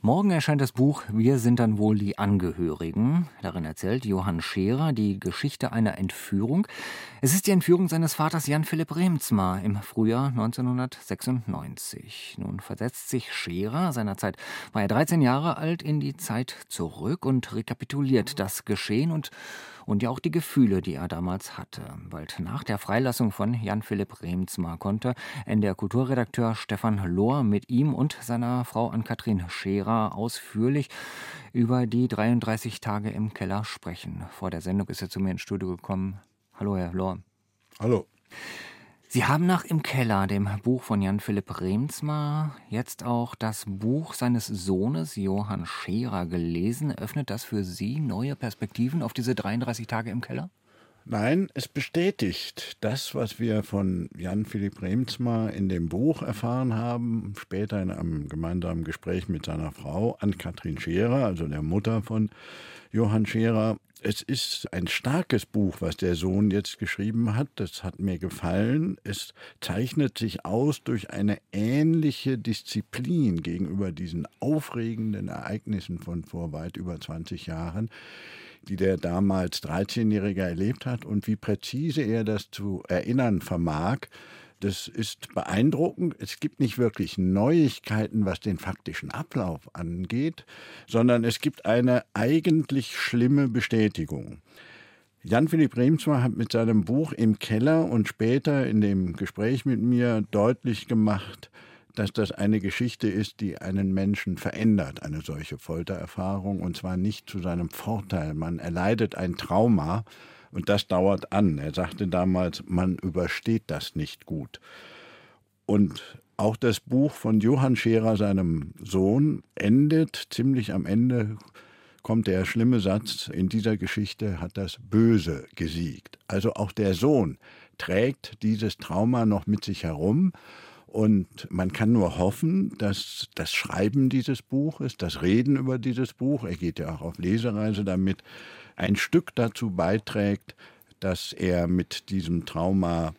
Morgen erscheint das Buch »Wir sind dann wohl die Angehörigen«. Darin erzählt Johann Scherer die Geschichte einer Entführung. Es ist die Entführung seines Vaters Jan Philipp Reemtsma im Frühjahr 1996. Nun versetzt sich Scherer, seinerzeit war er 13 Jahre alt, in die Zeit zurück und rekapituliert das Geschehen und ja auch die Gefühle, die er damals hatte. Bald nach der Freilassung von Jan Philipp Reemtsma konnte NDR-Kulturredakteur Stefan Lohr mit ihm und seiner Frau Ann-Kathrin Scherer ausführlich über die 33 Tage im Keller sprechen. Vor der Sendung ist er zu mir ins Studio gekommen. Hallo, Herr Lohr. Hallo. Sie haben nach »Im Keller«, dem Buch von Jan Philipp Reemtsma, jetzt auch das Buch seines Sohnes Johann Scherer gelesen. Öffnet das für Sie neue Perspektiven auf diese 33 Tage im Keller? Nein, es bestätigt das, was wir von Jan Philipp Reemtsma in dem Buch erfahren haben, später in einem gemeinsamen Gespräch mit seiner Frau Ann-Kathrin Scherer, also der Mutter von Johann Scherer. Es ist ein starkes Buch, was der Sohn jetzt geschrieben hat. Das hat mir gefallen. Es zeichnet sich aus durch eine ähnliche Disziplin gegenüber diesen aufregenden Ereignissen von vor weit über 20 Jahren, die der damals 13-Jährige erlebt hat, und wie präzise er das zu erinnern vermag. Das ist beeindruckend. Es gibt nicht wirklich Neuigkeiten, was den faktischen Ablauf angeht, sondern es gibt eine eigentlich schlimme Bestätigung. Jan Philipp Reemtsma hat mit seinem Buch »Im Keller« und später in dem Gespräch mit mir deutlich gemacht, dass das eine Geschichte ist, die einen Menschen verändert, eine solche Foltererfahrung, und zwar nicht zu seinem Vorteil. Man erleidet ein Trauma und das dauert an. Er sagte damals, man übersteht das nicht gut. Und auch das Buch von Johann Scherer, seinem Sohn, endet ziemlich am Ende, kommt der schlimme Satz: In dieser Geschichte hat das Böse gesiegt. Also auch der Sohn trägt dieses Trauma noch mit sich herum. Und man kann nur hoffen, dass das Schreiben dieses Buches, das Reden über dieses Buch, er geht ja auch auf Lesereise damit, ein Stück dazu beiträgt, dass er mit diesem Trauma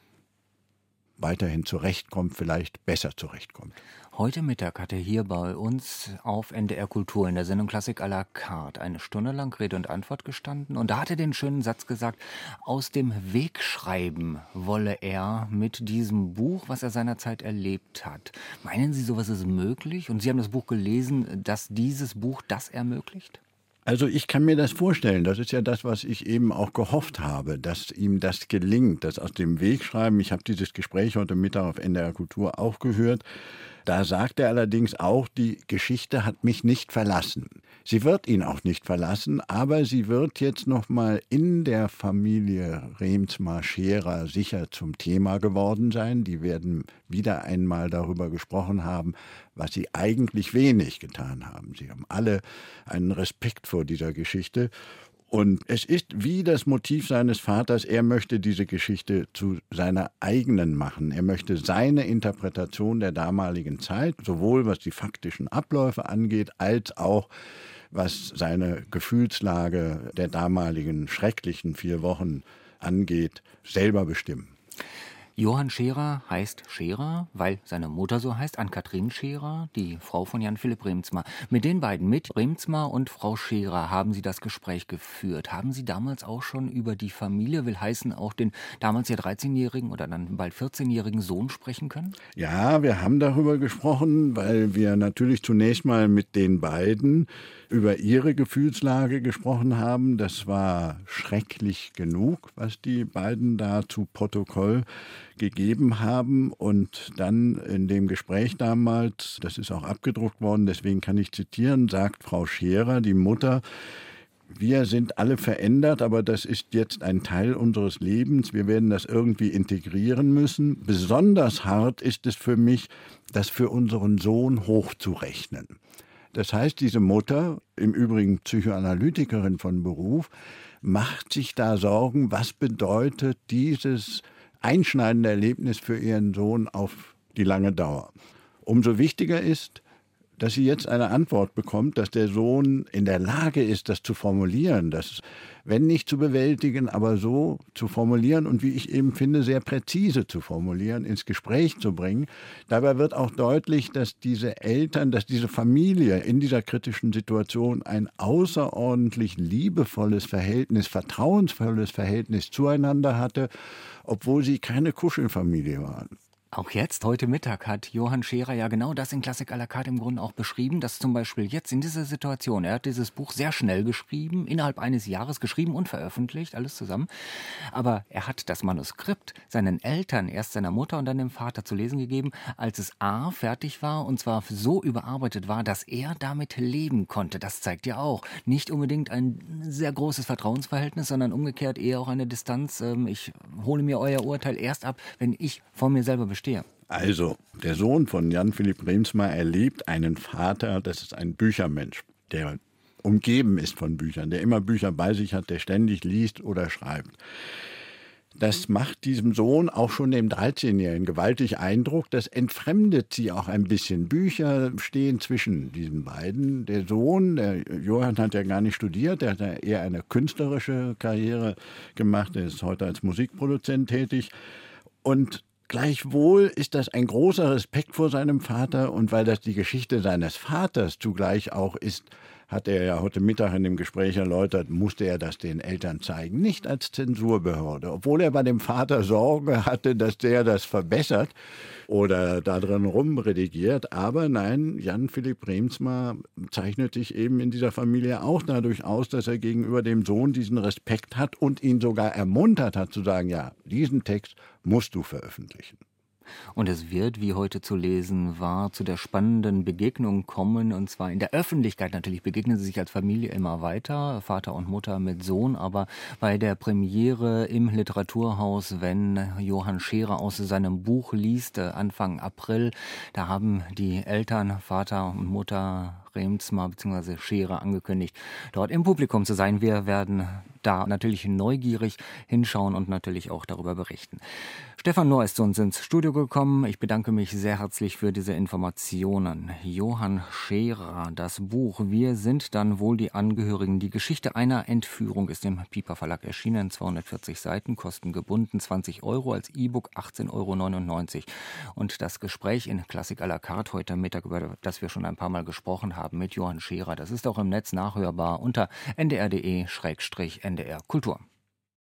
weiterhin zurechtkommt, vielleicht besser zurechtkommt. Heute Mittag hat er hier bei uns auf NDR Kultur in der Sendung Klassik à la carte eine Stunde lang Rede und Antwort gestanden. Und da hat er den schönen Satz gesagt, aus dem Weg schreiben wolle er mit diesem Buch, was er seinerzeit erlebt hat. Meinen Sie, sowas ist möglich? Und Sie haben das Buch gelesen, dass dieses Buch das ermöglicht? Also ich kann mir das vorstellen. Das ist ja das, was ich eben auch gehofft habe, dass ihm das gelingt, das aus dem Weg schreiben. Ich habe dieses Gespräch heute Mittag auf NDR Kultur auch gehört. Da sagt er allerdings auch, die Geschichte hat mich nicht verlassen. Sie wird ihn auch nicht verlassen, aber sie wird jetzt noch mal in der Familie Reemtsma-Scherer sicher zum Thema geworden sein. Die werden wieder einmal darüber gesprochen haben, was sie eigentlich wenig getan haben. Sie haben alle einen Respekt vor dieser Geschichte. Und es ist wie das Motiv seines Vaters, er möchte diese Geschichte zu seiner eigenen machen. Er möchte seine Interpretation der damaligen Zeit, sowohl was die faktischen Abläufe angeht, als auch was seine Gefühlslage der damaligen schrecklichen 4 Wochen angeht, selber bestimmen. Johann Scherer heißt Scherer, weil seine Mutter so heißt, Ann-Kathrin Scherer, die Frau von Jan Philipp Reemtsma. Mit den beiden, mit Reemtsma und Frau Scherer, haben Sie das Gespräch geführt. Haben Sie damals auch schon über die Familie, will heißen auch den damals ja 13-jährigen oder dann bald 14-jährigen Sohn sprechen können? Ja, wir haben darüber gesprochen, weil wir natürlich zunächst mal mit den beiden über ihre Gefühlslage gesprochen haben. Das war schrecklich genug, was die beiden da zu Protokoll gegeben haben. Und dann in dem Gespräch damals, das ist auch abgedruckt worden, deswegen kann ich zitieren, sagt Frau Scherer, die Mutter: Wir sind alle verändert, aber das ist jetzt ein Teil unseres Lebens. Wir werden das irgendwie integrieren müssen. Besonders hart ist es für mich, das für unseren Sohn hochzurechnen. Das heißt, diese Mutter, im Übrigen Psychoanalytikerin von Beruf, macht sich da Sorgen, was bedeutet dieses einschneidende Erlebnis für ihren Sohn auf die lange Dauer. Umso wichtiger ist, dass sie jetzt eine Antwort bekommt, dass der Sohn in der Lage ist, das zu formulieren, das, wenn nicht zu bewältigen, aber so zu formulieren und wie ich eben finde, sehr präzise zu formulieren, ins Gespräch zu bringen. Dabei wird auch deutlich, dass diese Eltern, dass diese Familie in dieser kritischen Situation ein außerordentlich liebevolles Verhältnis, vertrauensvolles Verhältnis zueinander hatte, obwohl sie keine Kuschelfamilie waren. Auch jetzt, heute Mittag, hat Johann Scherer ja genau das in Klassik à la carte im Grunde auch beschrieben, dass zum Beispiel jetzt in dieser Situation, er hat dieses Buch sehr schnell geschrieben, innerhalb eines Jahres geschrieben und veröffentlicht, alles zusammen, aber er hat das Manuskript seinen Eltern, erst seiner Mutter und dann dem Vater zu lesen gegeben, als es A fertig war und zwar so überarbeitet war, dass er damit leben konnte. Das zeigt ja auch nicht unbedingt ein sehr großes Vertrauensverhältnis, sondern umgekehrt eher auch eine Distanz. Ich hole mir euer Urteil erst ab, wenn ich vor mir selber bestehe. Also, der Sohn von Jan Philipp Reemtsma erlebt einen Vater, das ist ein Büchermensch, der umgeben ist von Büchern, der immer Bücher bei sich hat, der ständig liest oder schreibt. Das macht diesem Sohn, auch schon dem 13-Jährigen, gewaltig Eindruck. Das entfremdet sie auch ein bisschen. Bücher stehen zwischen diesen beiden. Der Sohn, der Johann, hat ja gar nicht studiert, der hat ja eher eine künstlerische Karriere gemacht. Er ist heute als Musikproduzent tätig. Und gleichwohl ist das ein großer Respekt vor seinem Vater und weil das die Geschichte seines Vaters zugleich auch ist, hat er ja heute Mittag in dem Gespräch erläutert, musste er das den Eltern zeigen, nicht als Zensurbehörde, obwohl er bei dem Vater Sorge hatte, dass der das verbessert oder da drin rumredigiert. Aber nein, Jan Philipp Reemtsma zeichnet sich eben in dieser Familie auch dadurch aus, dass er gegenüber dem Sohn diesen Respekt hat und ihn sogar ermuntert hat zu sagen, ja, diesen Text musst du veröffentlichen. Und es wird, wie heute zu lesen war, zu der spannenden Begegnung kommen. Und zwar in der Öffentlichkeit natürlich begegnen sie sich als Familie immer weiter, Vater und Mutter mit Sohn. Aber bei der Premiere im Literaturhaus, wenn Johann Scherer aus seinem Buch liest, Anfang April, da haben die Eltern, Vater und Mutter Reemtsma bzw. Scherer angekündigt, dort im Publikum zu sein. Wir werden da natürlich neugierig hinschauen und natürlich auch darüber berichten. Stefan Nohr ist zu uns ins Studio gekommen. Ich bedanke mich sehr herzlich für diese Informationen. Johann Scherer, das Buch Wir sind dann wohl die Angehörigen. Die Geschichte einer Entführung ist im Piper Verlag erschienen. 240 Seiten, kosten gebunden 20 €, als E-Book 18,99 €. Und das Gespräch in Klassik à la carte heute Mittag, über das wir schon ein paar Mal gesprochen haben, mit Johann Scherer, das ist auch im Netz nachhörbar unter ndr.de/ndr Kultur.